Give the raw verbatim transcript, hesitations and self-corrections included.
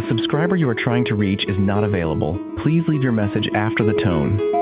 subscriber you are trying to reach is not available. Please leave your message after the tone.